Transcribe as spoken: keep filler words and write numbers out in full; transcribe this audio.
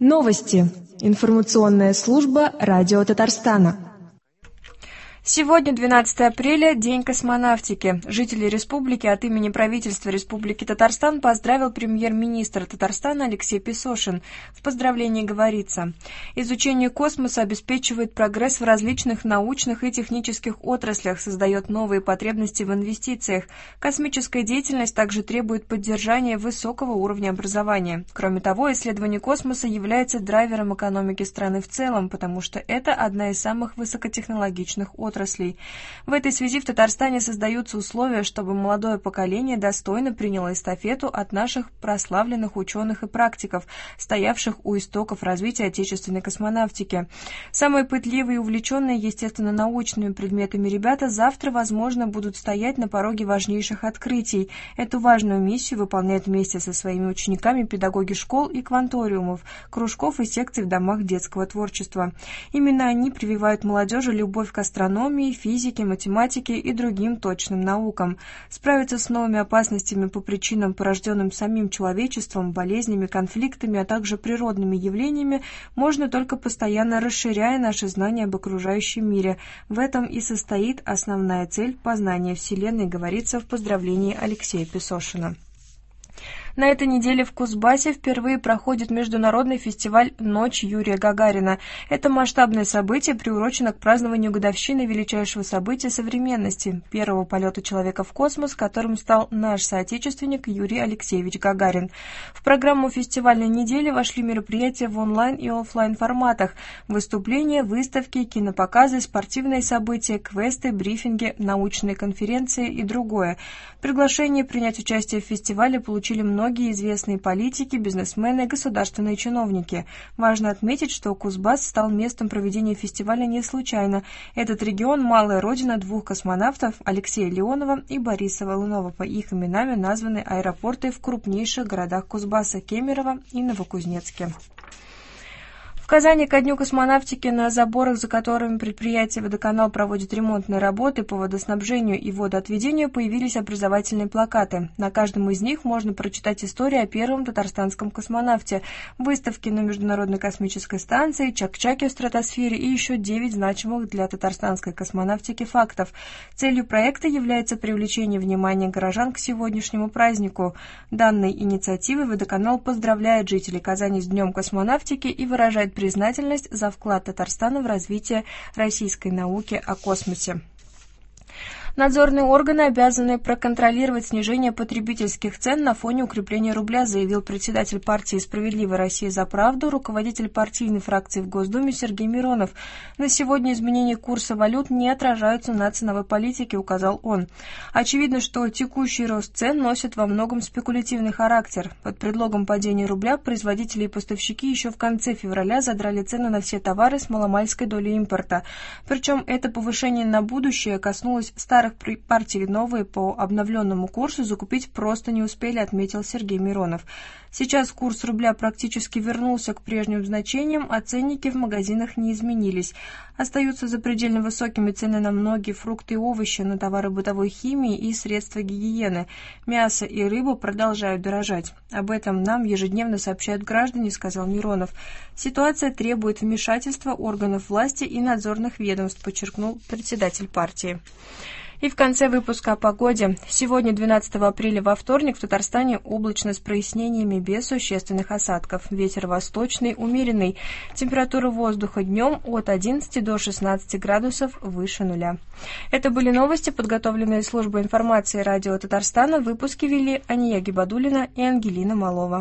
Новости. Информационная служба Радио Татарстана. Сегодня, двенадцатое апреля, День космонавтики. Жители республики от имени правительства Республики Татарстан поздравил премьер-министр Татарстана Алексей Песошин. В поздравлении говорится: изучение космоса обеспечивает прогресс в различных научных и технических отраслях, создает новые потребности в инвестициях. Космическая деятельность также требует поддержания высокого уровня образования. Кроме того, исследование космоса является драйвером экономики страны в целом, потому что это одна из самых высокотехнологичных отраслей. отраслей. В этой связи в Татарстане создаются условия, чтобы молодое поколение достойно приняло эстафету от наших прославленных ученых и практиков, стоявших у истоков развития отечественной космонавтики. Самые пытливые и увлеченные, естественно, научными предметами ребята завтра, возможно, будут стоять на пороге важнейших открытий. Эту важную миссию выполняют вместе со своими учениками педагоги школ и кванториумов, кружков и секций в домах детского творчества. Именно они прививают молодежи любовь к астрономии, физике, математике и другим точным наукам. Справиться с новыми опасностями по причинам, порожденным самим человечеством, болезнями, конфликтами, а также природными явлениями, можно только постоянно расширяя наши знания об окружающем мире. В этом и состоит основная цель познания Вселенной, говорится в поздравлении Алексея Песошина. На этой неделе в Кузбассе впервые проходит международный фестиваль «Ночь Юрия Гагарина». Это масштабное событие приурочено к празднованию годовщины величайшего события современности – первого полета человека в космос, которым стал наш соотечественник Юрий Алексеевич Гагарин. В программу фестивальной недели вошли мероприятия в онлайн и офлайн форматах – выступления, выставки, кинопоказы, спортивные события, квесты, брифинги, научные конференции и другое. Приглашение принять участие в фестивале получили многие Многие известные политики, бизнесмены, государственные чиновники. Важно отметить, что Кузбасс стал местом проведения фестиваля не случайно. Этот регион – малая родина двух космонавтов Алексея Леонова и Бориса Волынова. По их именам названы аэропорты в крупнейших городах Кузбасса – Кемерово и Новокузнецке. В Казани ко Дню космонавтики на заборах, за которыми предприятие «Водоканал» проводит ремонтные работы по водоснабжению и водоотведению, появились образовательные плакаты. На каждом из них можно прочитать историю о первом татарстанском космонавте, выставки на Международной космической станции, Чак-Чаке в стратосфере и еще девять значимых для татарстанской космонавтики фактов. Целью проекта является привлечение внимания горожан к сегодняшнему празднику. Данной инициативой «Водоканал» поздравляет жителей Казани с Днем космонавтики и выражает признательность за вклад Татарстана в развитие российской науки о космосе. Надзорные органы обязаны проконтролировать снижение потребительских цен на фоне укрепления рубля, заявил председатель партии «Справедливая Россия за правду», руководитель партийной фракции в Госдуме Сергей Миронов. На сегодня изменения курса валют не отражаются на ценовой политике, указал он. Очевидно, что текущий рост цен носит во многом спекулятивный характер. Под предлогом падения рубля производители и поставщики еще в конце февраля задрали цены на все товары с маломальской долей импорта. Причем это повышение на будущее коснулось старых партий, новые по обновленному курсу закупить просто не успели, отметил Сергей Миронов. Сейчас курс рубля практически вернулся к прежним значениям, а ценники в магазинах не изменились. Остаются запредельно высокими цены на многие фрукты и овощи, на товары бытовой химии и средства гигиены. Мясо и рыбу продолжают дорожать. Об этом нам ежедневно сообщают граждане, сказал Миронов. Ситуация требует вмешательства органов власти и надзорных ведомств, подчеркнул председатель партии. И в конце выпуска о погоде. Сегодня, двенадцатого апреля, во вторник, в Татарстане облачно с прояснениями без существенных осадков. Ветер восточный, умеренный. Температура воздуха днем от одиннадцати до шестнадцати градусов выше нуля. Это были новости, подготовленные службой информации радио Татарстана. Выпуски вели Ания Гибадуллина и Ангелина Малова.